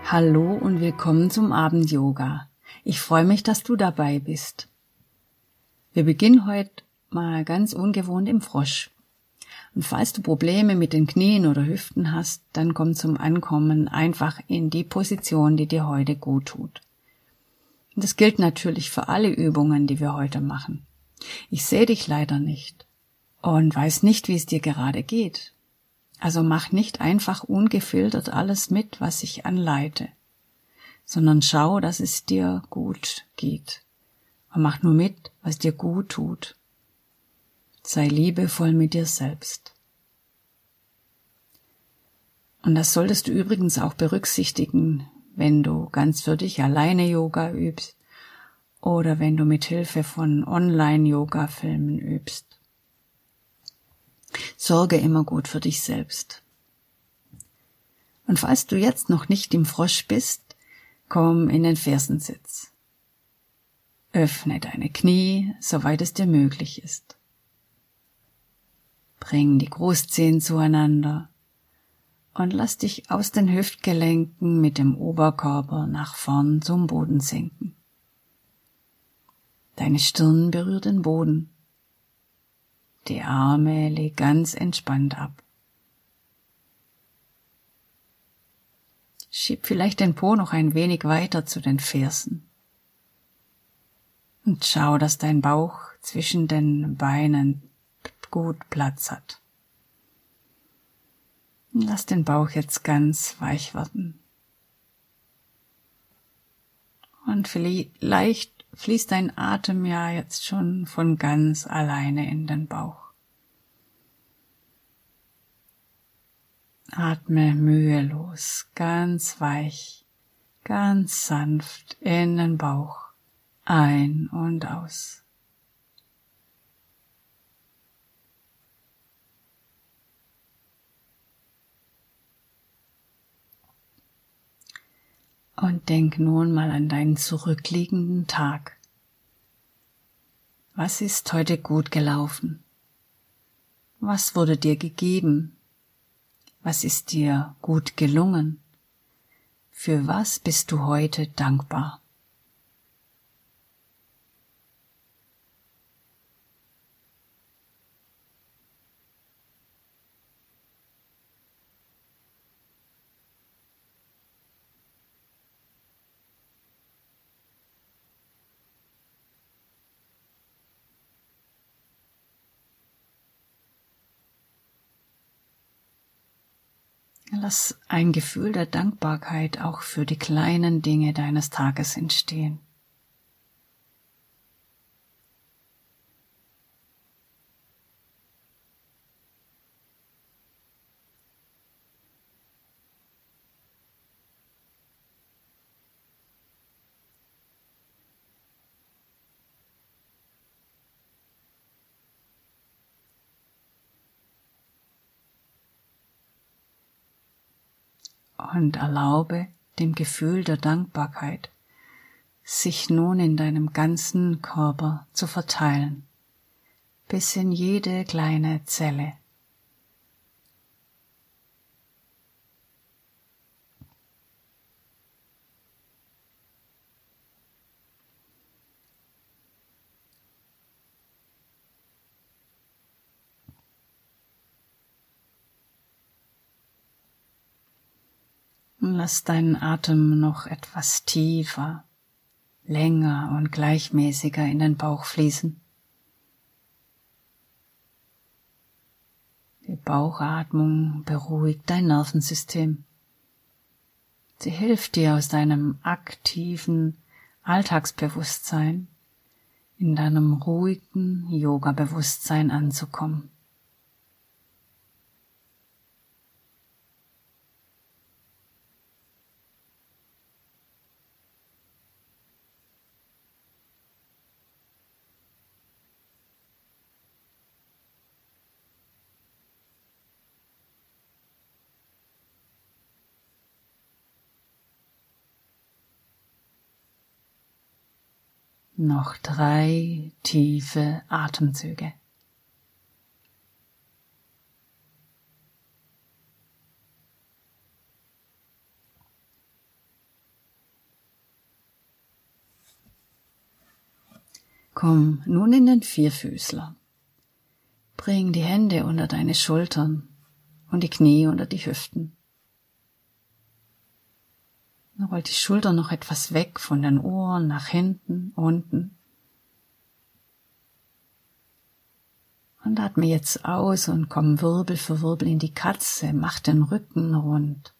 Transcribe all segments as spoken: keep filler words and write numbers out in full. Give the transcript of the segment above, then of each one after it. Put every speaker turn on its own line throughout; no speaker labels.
Hallo und willkommen zum Abend-Yoga. Ich freue mich, dass du dabei bist. Wir beginnen heute mal ganz ungewohnt im Frosch. Und falls du Probleme mit den Knien oder Hüften hast, dann komm zum Ankommen einfach in die Position, die dir heute gut tut. Und das gilt natürlich für alle Übungen, die wir heute machen. Ich sehe dich leider nicht und weiß nicht, wie es dir gerade geht. Also mach nicht einfach ungefiltert alles mit, was ich anleite, sondern schau, dass es dir gut geht. Und mach nur mit, was dir gut tut. Sei liebevoll mit dir selbst. Und das solltest du übrigens auch berücksichtigen, wenn du ganz für dich alleine Yoga übst oder wenn du mit Hilfe von Online-Yoga-Filmen übst. Sorge immer gut für dich selbst. Und falls du jetzt noch nicht im Frosch bist, komm in den Fersensitz. Öffne deine Knie, soweit es dir möglich ist. Bring die Großzehen zueinander und lass dich aus den Hüftgelenken mit dem Oberkörper nach vorn zum Boden sinken. Deine Stirn berührt den Boden. Die Arme leg ganz entspannt ab. Schieb vielleicht den Po noch ein wenig weiter zu den Fersen. Und schau, dass dein Bauch zwischen den Beinen gut Platz hat. Und lass den Bauch jetzt ganz weich werden. Und vielleicht fließt dein Atem ja jetzt schon von ganz alleine in den Bauch. Atme mühelos, ganz weich, ganz sanft in den Bauch, ein und aus. Und denk nun mal an deinen zurückliegenden Tag. Was ist heute gut gelaufen? Was wurde dir gegeben? Was ist dir gut gelungen? Für was bist du heute dankbar? Lass ein Gefühl der Dankbarkeit auch für die kleinen Dinge deines Tages entstehen. Und erlaube dem Gefühl der Dankbarkeit, sich nun in deinem ganzen Körper zu verteilen, bis in jede kleine Zelle. Und lass deinen Atem noch etwas tiefer, länger und gleichmäßiger in den Bauch fließen. Die Bauchatmung beruhigt dein Nervensystem. Sie hilft dir aus deinem aktiven Alltagsbewusstsein in deinem ruhigen Yoga-Bewusstsein anzukommen. Noch drei tiefe Atemzüge. Komm nun in den Vierfüßler. Bring die Hände unter deine Schultern und die Knie unter die Hüften. Roll die Schultern noch etwas weg von den Ohren nach hinten, unten. Und atme jetzt aus und komm Wirbel für Wirbel in die Katze, mach den Rücken rund.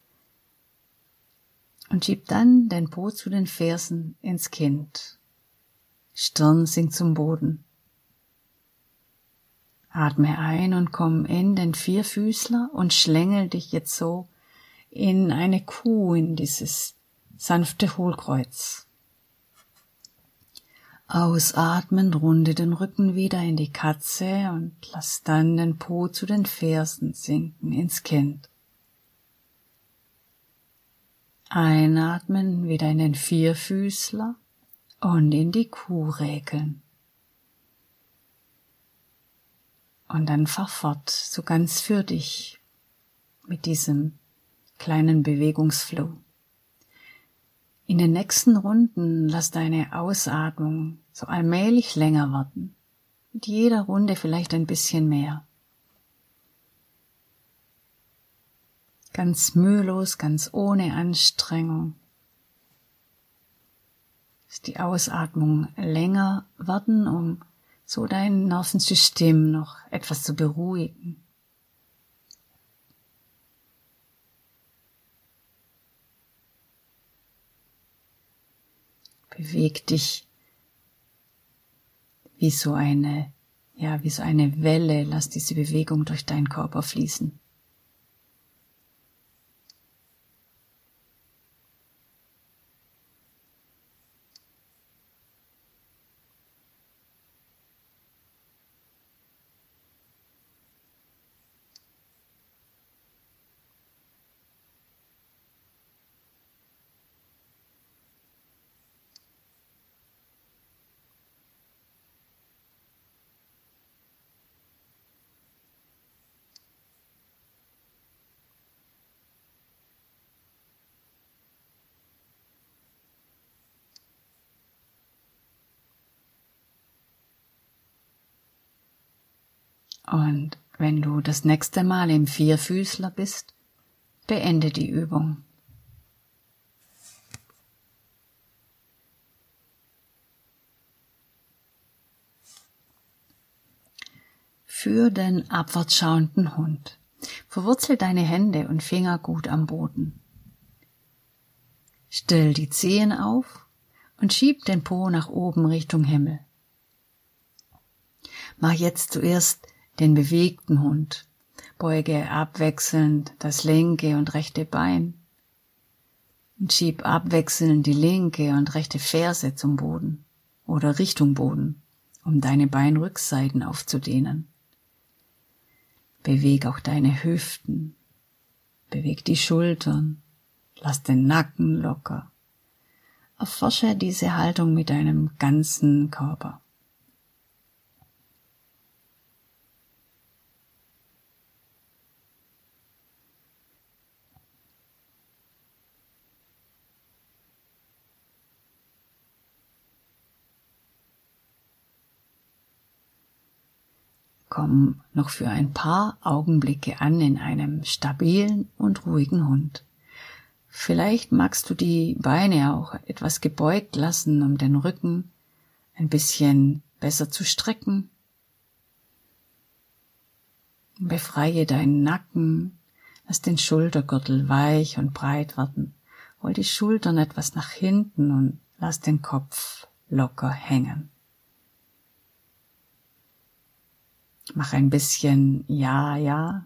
Und schieb dann den Po zu den Fersen ins Kind. Stirn sinkt zum Boden. Atme ein und komm in den Vierfüßler und schlängel dich jetzt so in eine Kuh, in dieses sanfte Hohlkreuz. Ausatmend runde den Rücken wieder in die Katze und lass dann den Po zu den Fersen sinken ins Kind. Einatmen wieder in den Vierfüßler und in die Kuh räkeln. Und dann fahr fort, so ganz für dich, mit diesem kleinen Bewegungsflow. In den nächsten Runden lass deine Ausatmung so allmählich länger werden. Mit jeder Runde vielleicht ein bisschen mehr. Ganz mühelos, ganz ohne Anstrengung. Lass die Ausatmung länger werden, um so dein Nervensystem noch etwas zu beruhigen. Beweg dich wie so eine, ja, wie so eine Welle. Lass diese Bewegung durch deinen Körper fließen. Und wenn du das nächste Mal im Vierfüßler bist, beende die Übung. Für den abwärts schauenden Hund. Verwurzel deine Hände und Finger gut am Boden. Stell die Zehen auf und schieb den Po nach oben Richtung Himmel. Mach jetzt zuerst den bewegten Hund. Beuge abwechselnd das linke und rechte Bein und schieb abwechselnd die linke und rechte Ferse zum Boden oder Richtung Boden, um deine Beinrückseiten aufzudehnen. Beweg auch deine Hüften, beweg die Schultern, lass den Nacken locker. Erforsche diese Haltung mit deinem ganzen Körper. Komm noch für ein paar Augenblicke an in einem stabilen und ruhigen Hund. Vielleicht magst du die Beine auch etwas gebeugt lassen, um den Rücken ein bisschen besser zu strecken. Befreie deinen Nacken, lass den Schultergürtel weich und breit werden. Roll die Schultern etwas nach hinten und lass den Kopf locker hängen. Mach ein bisschen Ja, Ja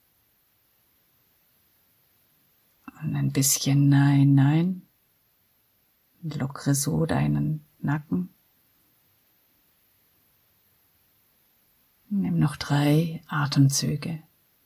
und ein bisschen Nein, Nein und lockere so deinen Nacken. Nimm noch drei Atemzüge.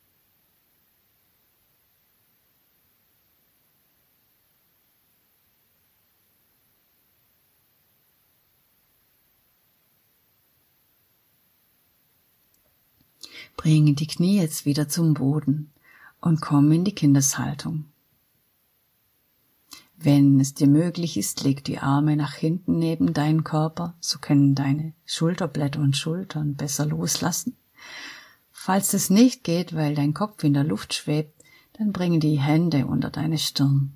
Bringe die Knie jetzt wieder zum Boden und komm in die Kindeshaltung. Wenn es dir möglich ist, leg die Arme nach hinten neben deinen Körper, so können deine Schulterblätter und Schultern besser loslassen. Falls es nicht geht, weil dein Kopf in der Luft schwebt, dann bringe die Hände unter deine Stirn.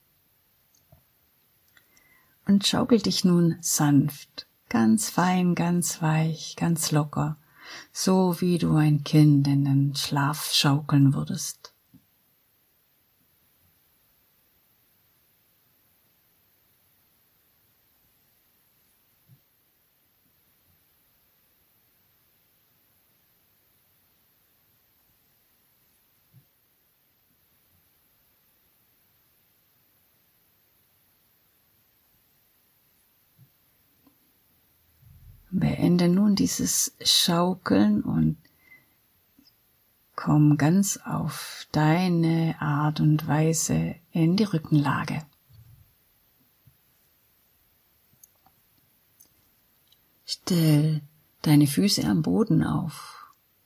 Und schaukel dich nun sanft, ganz fein, ganz weich, ganz locker, so wie du ein Kind in den Schlaf schaukeln würdest. Beende nun dieses Schaukeln und komm ganz auf deine Art und Weise in die Rückenlage. Stell deine Füße am Boden auf.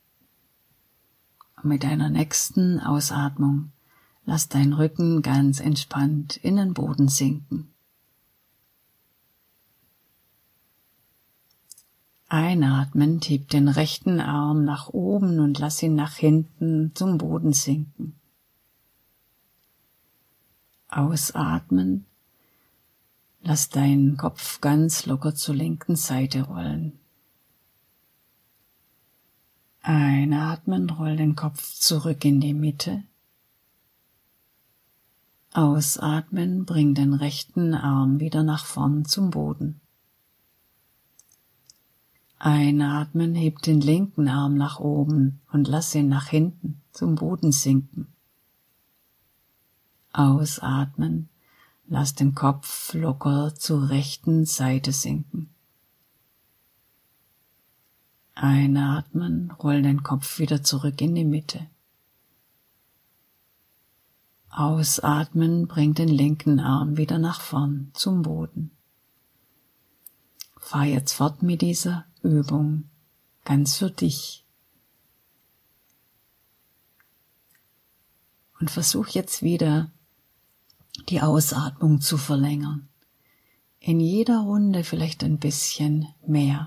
Und mit deiner nächsten Ausatmung lass deinen Rücken ganz entspannt in den Boden sinken. Einatmend, heb den rechten Arm nach oben und lass ihn nach hinten zum Boden sinken. Ausatmen, lass deinen Kopf ganz locker zur linken Seite rollen. Einatmen, roll den Kopf zurück in die Mitte. Ausatmen, bring den rechten Arm wieder nach vorn zum Boden. Einatmen, heb den linken Arm nach oben und lass ihn nach hinten zum Boden sinken. Ausatmen, lass den Kopf locker zur rechten Seite sinken. Einatmen, roll den Kopf wieder zurück in die Mitte. Ausatmen, bring den linken Arm wieder nach vorn zum Boden. Fahr jetzt fort mit dieser Übung, ganz für dich. Und versuch jetzt wieder, die Ausatmung zu verlängern. In jeder Runde vielleicht ein bisschen mehr.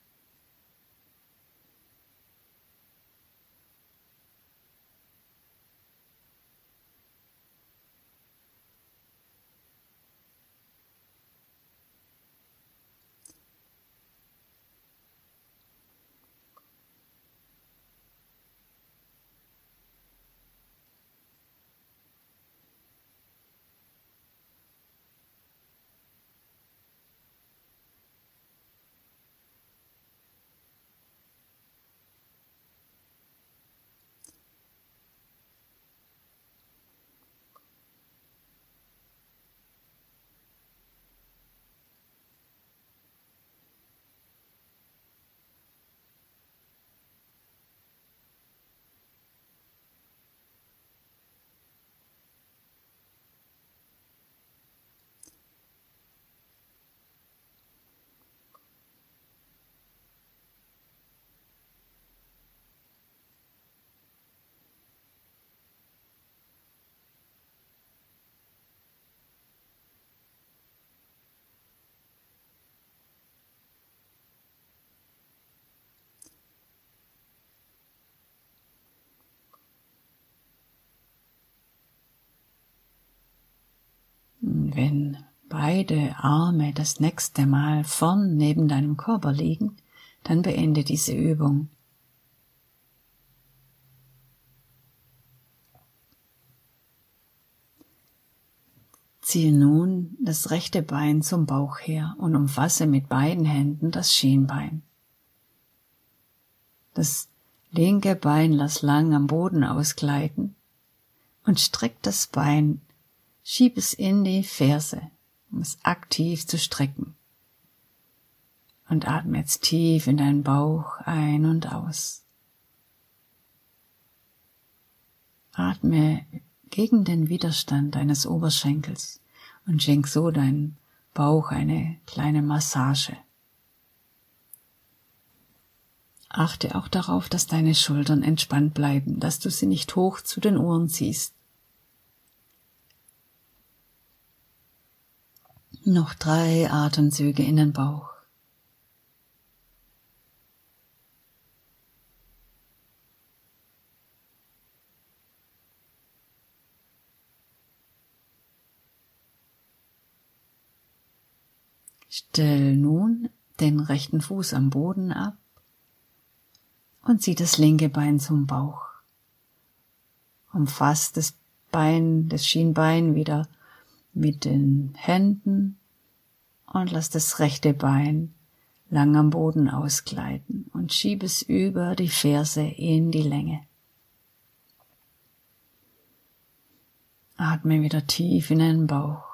Wenn beide Arme das nächste Mal vorn neben deinem Körper liegen, dann beende diese Übung. Ziehe nun das rechte Bein zum Bauch her und umfasse mit beiden Händen das Schienbein. Das linke Bein lass lang am Boden ausgleiten und streck das Bein, schieb es in die Ferse, um es aktiv zu strecken. Und atme jetzt tief in deinen Bauch ein und aus. Atme gegen den Widerstand deines Oberschenkels und schenk so deinem Bauch eine kleine Massage. Achte auch darauf, dass deine Schultern entspannt bleiben, dass du sie nicht hoch zu den Ohren ziehst. Noch drei Atemzüge in den Bauch. Stell nun den rechten Fuß am Boden ab und zieh das linke Bein zum Bauch. Umfass das Bein, das Schienbein wieder mit den Händen und lass das rechte Bein lang am Boden ausgleiten und schieb es über die Ferse in die Länge. Atme wieder tief in den Bauch.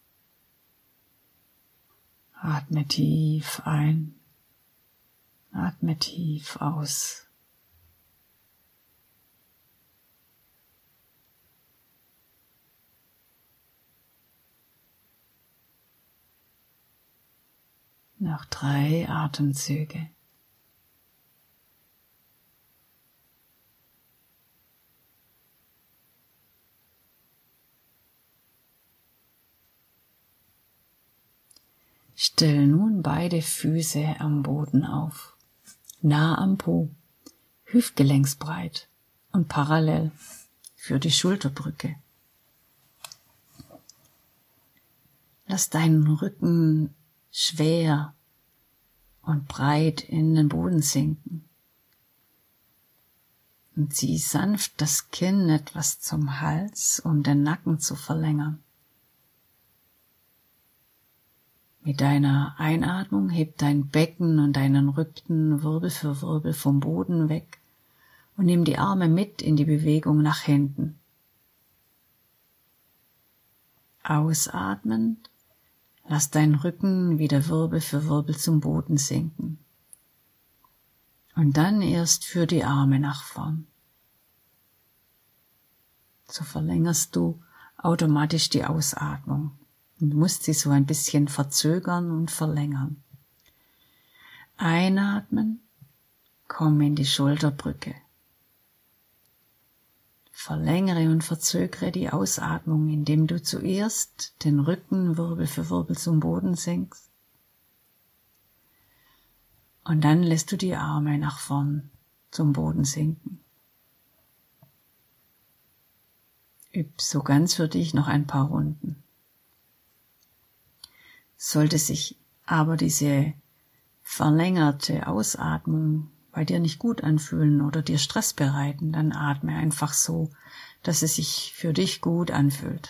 Atme tief ein, atme tief aus. Noch drei Atemzüge. Stell nun beide Füße am Boden auf, nah am Po, hüftgelenksbreit und parallel für die Schulterbrücke. Lass deinen Rücken schwer und breit in den Boden sinken und zieh sanft das Kinn etwas zum Hals, um den Nacken zu verlängern. Mit deiner Einatmung heb dein Becken und deinen Rücken Wirbel für Wirbel vom Boden weg und nimm die Arme mit in die Bewegung nach hinten. Ausatmend, lass deinen Rücken wieder Wirbel für Wirbel zum Boden sinken. Und dann erst für die Arme nach vorn. So verlängerst du automatisch die Ausatmung. Du musst sie so ein bisschen verzögern und verlängern. Einatmen, komm in die Schulterbrücke. Verlängere und verzögere die Ausatmung, indem du zuerst den Rücken Wirbel für Wirbel zum Boden senkst. Und dann lässt du die Arme nach vorn zum Boden sinken. Üb so ganz für dich noch ein paar Runden. Sollte sich aber diese verlängerte Ausatmung bei dir nicht gut anfühlen oder dir Stress bereiten, dann atme einfach so, dass es sich für dich gut anfühlt.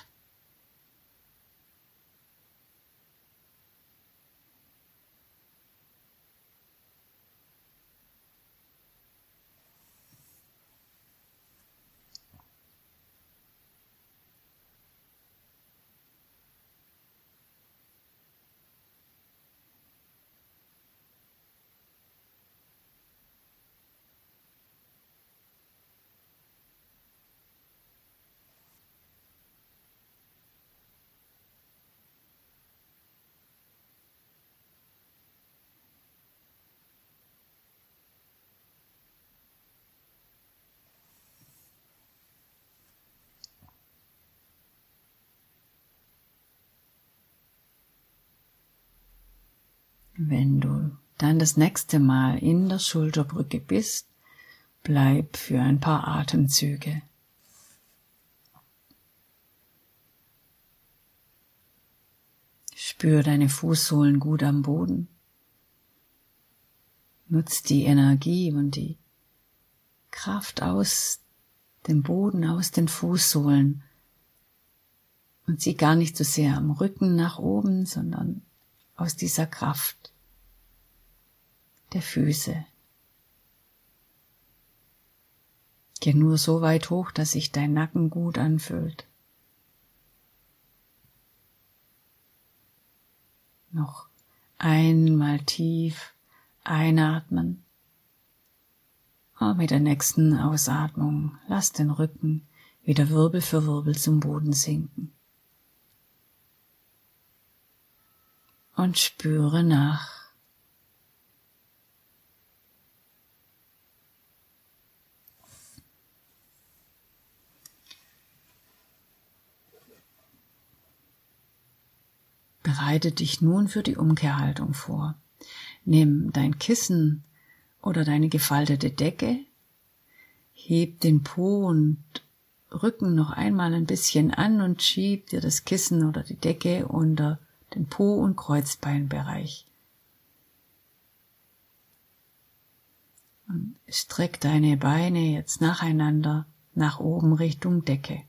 Wenn du dann das nächste Mal in der Schulterbrücke bist, bleib für ein paar Atemzüge. Spür deine Fußsohlen gut am Boden. Nutz die Energie und die Kraft aus dem Boden, aus den Fußsohlen und zieh gar nicht so sehr am Rücken nach oben, sondern aus dieser Kraft der Füße. Geh nur so weit hoch, dass sich dein Nacken gut anfühlt. Noch einmal tief einatmen. Und mit der nächsten Ausatmung lass den Rücken wieder Wirbel für Wirbel zum Boden sinken. Und spüre nach. Bereite dich nun für die Umkehrhaltung vor. Nimm dein Kissen oder deine gefaltete Decke, heb den Po und Rücken noch einmal ein bisschen an und schieb dir das Kissen oder die Decke unter den Po- und Kreuzbeinbereich. Und streck deine Beine jetzt nacheinander nach oben Richtung Decke.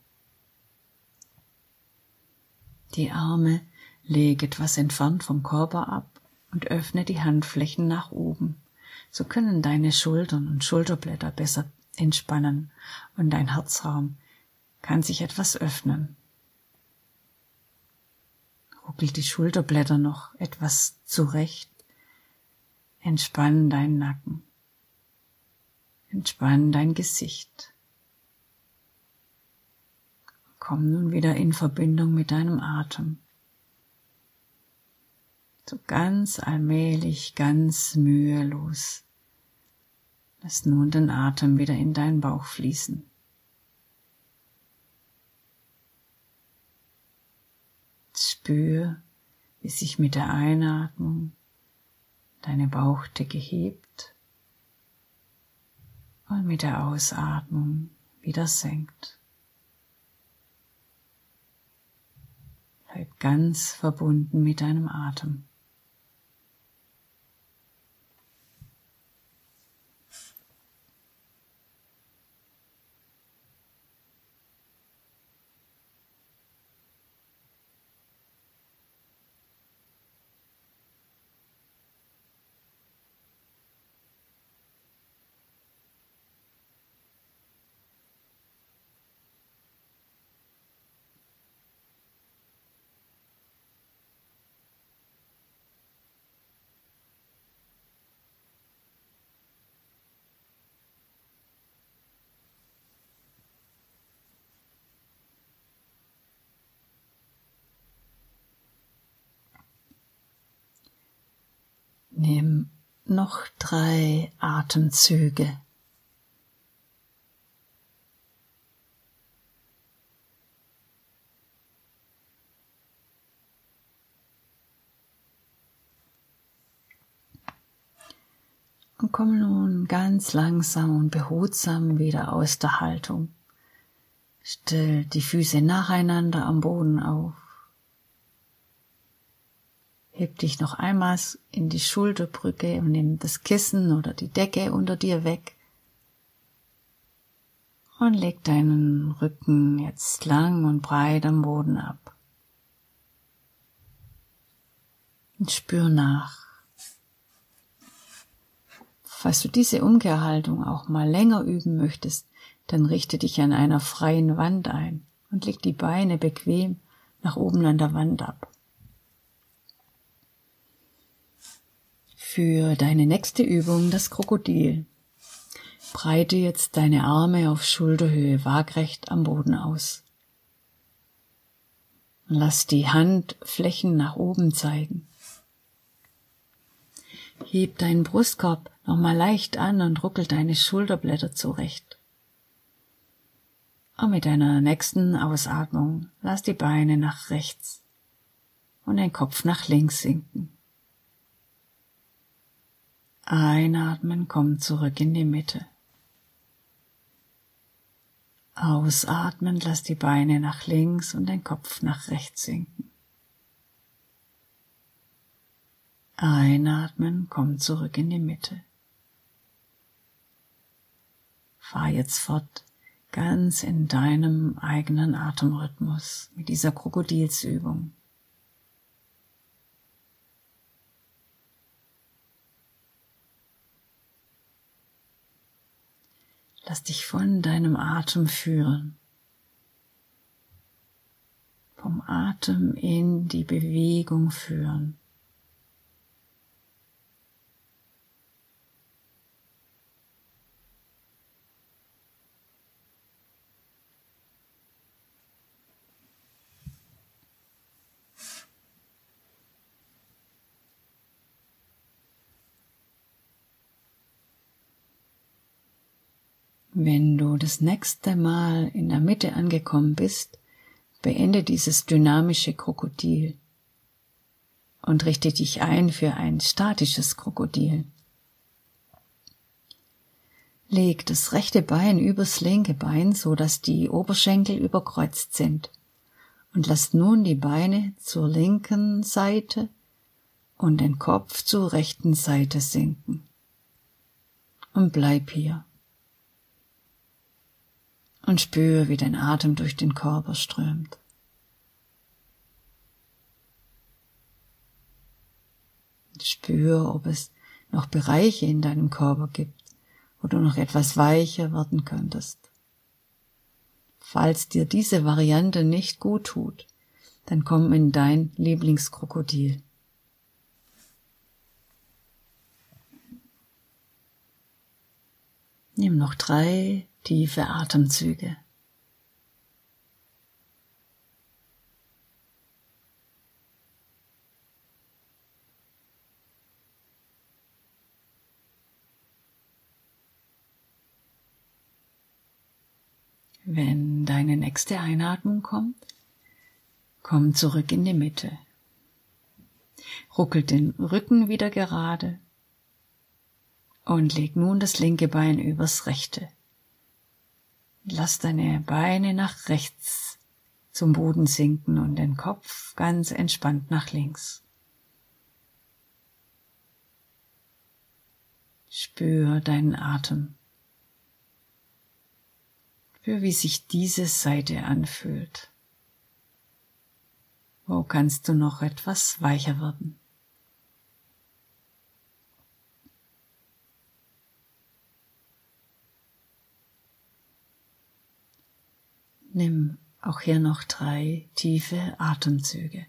Die Arme leg etwas entfernt vom Körper ab und öffne die Handflächen nach oben. So können deine Schultern und Schulterblätter besser entspannen und dein Herzraum kann sich etwas öffnen. Ruckel die Schulterblätter noch etwas zurecht. Entspann deinen Nacken. Entspann dein Gesicht. Komm nun wieder in Verbindung mit deinem Atem. So ganz allmählich, ganz mühelos. Lass nun den Atem wieder in deinen Bauch fließen. Spür, wie sich mit der Einatmung deine Bauchdecke hebt und mit der Ausatmung wieder senkt. Bleib ganz verbunden mit deinem Atem. Nimm noch drei Atemzüge. Und komm nun ganz langsam und behutsam wieder aus der Haltung. Stell die Füße nacheinander am Boden auf. Heb dich noch einmal in die Schulterbrücke und nimm das Kissen oder die Decke unter dir weg. Und leg deinen Rücken jetzt lang und breit am Boden ab. Und spür nach. Falls du diese Umkehrhaltung auch mal länger üben möchtest, dann richte dich an einer freien Wand ein und leg die Beine bequem nach oben an der Wand ab. Für deine nächste Übung, das Krokodil. Breite jetzt deine Arme auf Schulterhöhe waagrecht am Boden aus. Lass die Handflächen nach oben zeigen. Heb deinen Brustkorb nochmal leicht an und ruckel deine Schulterblätter zurecht. Und mit deiner nächsten Ausatmung lass die Beine nach rechts und den Kopf nach links sinken. Einatmen, komm zurück in die Mitte. Ausatmen, lass die Beine nach links und den Kopf nach rechts sinken. Einatmen, komm zurück in die Mitte. Fahr jetzt fort, ganz in deinem eigenen Atemrhythmus mit dieser Krokodilsübung. Lass dich von deinem Atem führen. Vom Atem in die Bewegung führen. Wenn du das nächste Mal in der Mitte angekommen bist, beende dieses dynamische Krokodil. und richte dich ein für ein statisches Krokodil. Leg das rechte Bein übers linke Bein, so dass die Oberschenkel überkreuzt sind, und lass nun die Beine zur linken Seite und den Kopf zur rechten Seite sinken. Und bleib hier. Und spüre, wie dein Atem durch den Körper strömt. Spüre, ob es noch Bereiche in deinem Körper gibt, wo du noch etwas weicher werden könntest. Falls dir diese Variante nicht gut tut, dann komm in dein Lieblingskrokodil. Nimm noch drei tiefe Atemzüge. Wenn deine nächste Einatmung kommt, komm zurück in die Mitte. Ruckel den Rücken wieder gerade und leg nun das linke Bein übers rechte. Lass deine Beine nach rechts zum Boden sinken und den Kopf ganz entspannt nach links. Spür deinen Atem. Spür, wie sich diese Seite anfühlt. Wo kannst du noch etwas weicher werden? Nimm auch hier noch drei tiefe Atemzüge.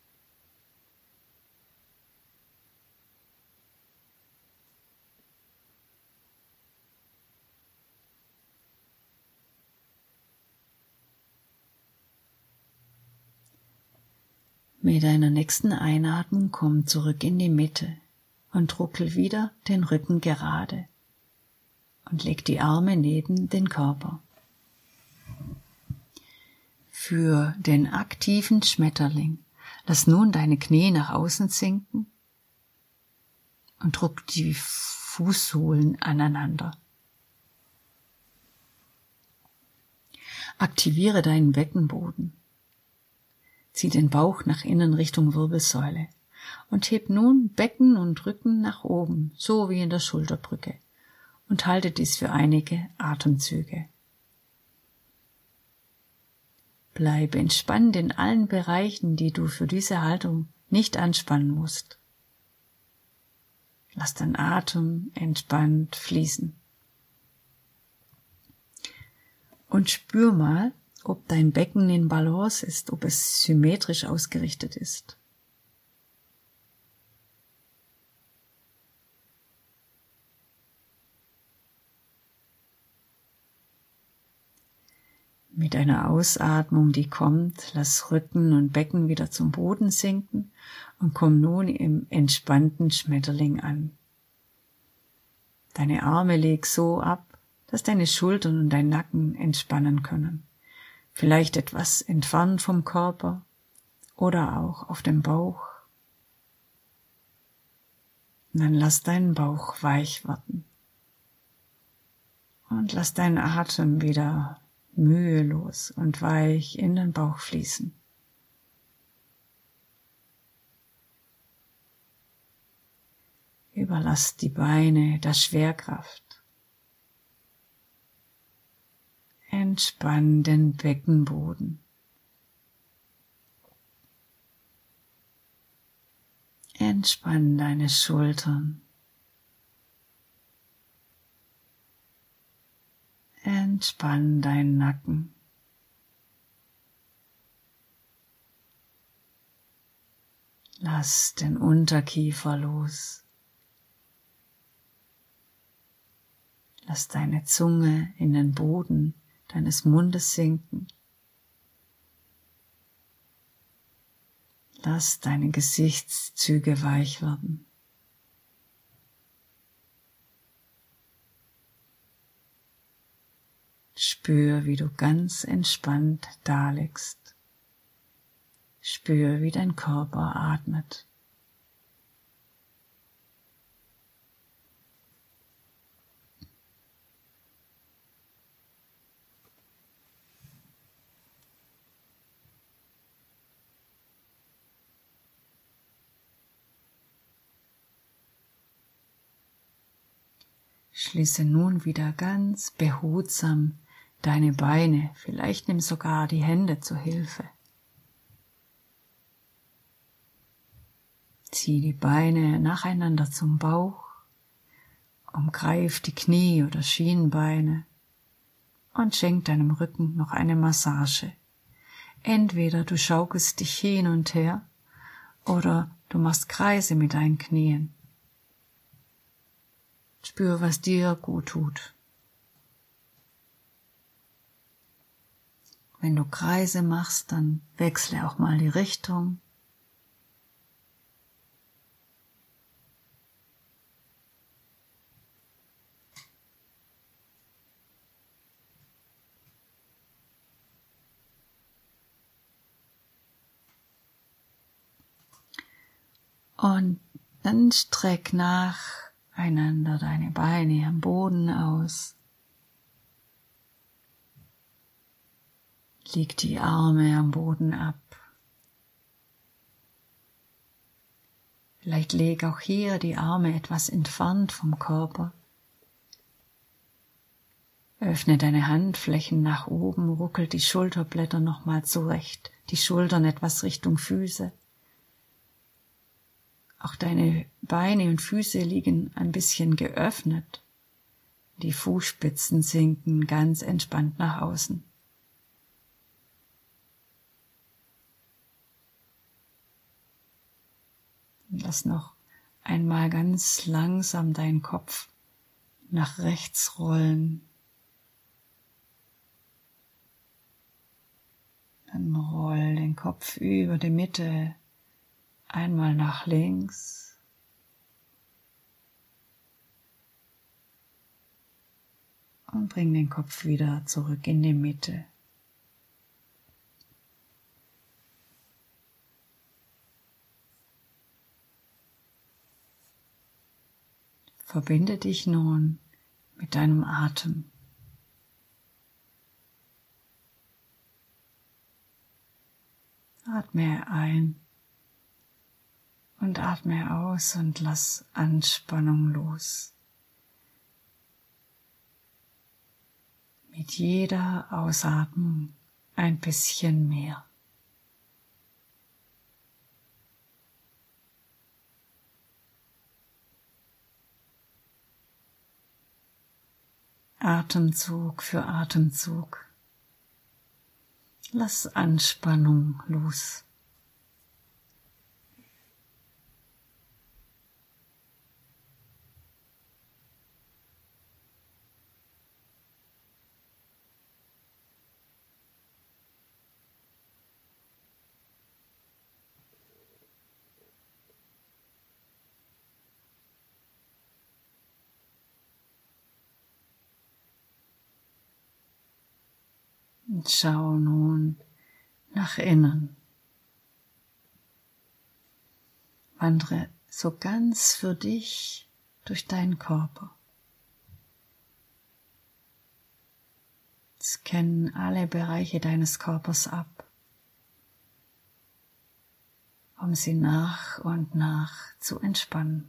Mit deiner nächsten Einatmung komm zurück in die Mitte und ruckel wieder den Rücken gerade und leg die Arme neben den Körper. Für den aktiven Schmetterling lass nun deine Knie nach außen sinken und druck die Fußsohlen aneinander. Aktiviere deinen Beckenboden. Zieh den Bauch nach innen Richtung Wirbelsäule und heb nun Becken und Rücken nach oben, so wie in der Schulterbrücke, und halte dies für einige Atemzüge. Bleib entspannt in allen Bereichen, die du für diese Haltung nicht anspannen musst. Lass deinen Atem entspannt fließen. Und spür mal, ob dein Becken in Balance ist, ob es symmetrisch ausgerichtet ist. Mit einer Ausatmung, die kommt, lass Rücken und Becken wieder zum Boden sinken und komm nun im entspannten Schmetterling an. Deine Arme leg so ab, dass deine Schultern und dein Nacken entspannen können. Vielleicht etwas entfernt vom Körper oder auch auf dem Bauch. Und dann lass deinen Bauch weich werden. Und lass deinen Atem wieder mühelos und weich in den Bauch fließen. Überlass die Beine der Schwerkraft. Entspann den Beckenboden. Entspann deine Schultern. Entspann deinen Nacken. Lass den Unterkiefer los. Lass deine Zunge in den Boden deines Mundes sinken. Lass deine Gesichtszüge weich werden. Spür, wie du ganz entspannt daliegst. Spür, wie dein Körper atmet. Schließe nun wieder ganz behutsam deine Beine, vielleicht nimm sogar die Hände zur Hilfe. Zieh die Beine nacheinander zum Bauch, umgreif die Knie oder Schienbeine und schenk deinem Rücken noch eine Massage. Entweder du schaukelst dich hin und her oder du machst Kreise mit deinen Knien. Spür, was dir gut tut. Wenn du Kreise machst, dann wechsle auch mal die Richtung. Und dann streck nacheinander deine Beine am Boden aus. Leg die Arme am Boden ab. Vielleicht leg auch hier die Arme etwas entfernt vom Körper. Öffne deine Handflächen nach oben, ruckel die Schulterblätter nochmal zurecht, die Schultern etwas Richtung Füße. Auch deine Beine und Füße liegen ein bisschen geöffnet. Die Fußspitzen sinken ganz entspannt nach außen. Lass noch einmal ganz langsam deinen Kopf nach rechts rollen. Dann roll den Kopf über die Mitte einmal nach links. Und bring den Kopf wieder zurück in die Mitte. Verbinde dich nun mit deinem Atem. Atme ein und atme aus und lass Anspannung los. Mit jeder Ausatmung ein bisschen mehr. Atemzug für Atemzug. Lass Anspannung los. Und schau nun nach innen. Wandere so ganz für dich durch deinen Körper. Scanne alle Bereiche deines Körpers ab, um sie nach und nach zu entspannen.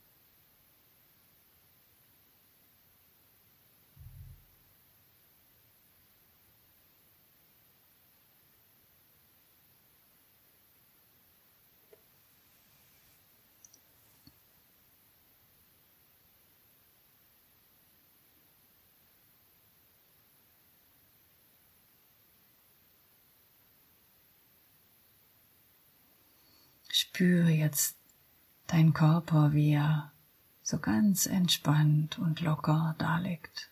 Spüre jetzt deinen Körper, wie er so ganz entspannt und locker da liegt.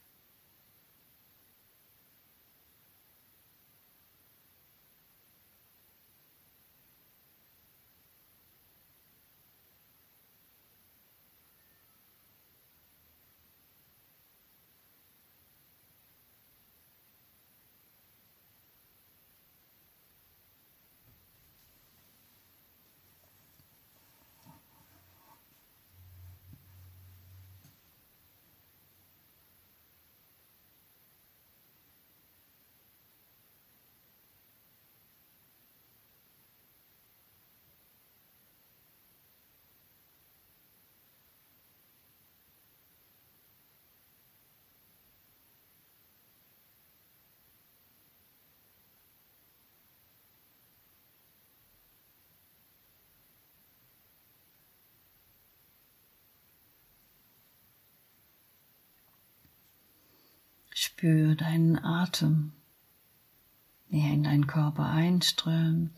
Spür deinen Atem, wie er in deinen Körper einströmt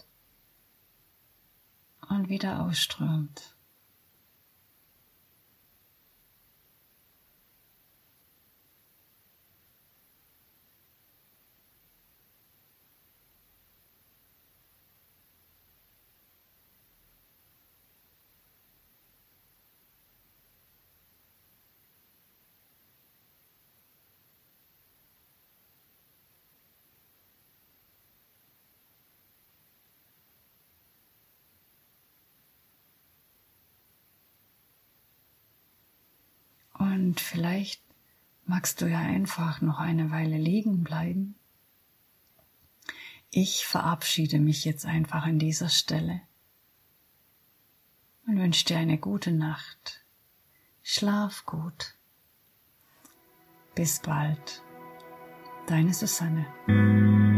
und wieder ausströmt. Und vielleicht magst du ja einfach noch eine Weile liegen bleiben. Ich verabschiede mich jetzt einfach an dieser Stelle und wünsche dir eine gute Nacht. Schlaf gut. Bis bald. Deine Susanne.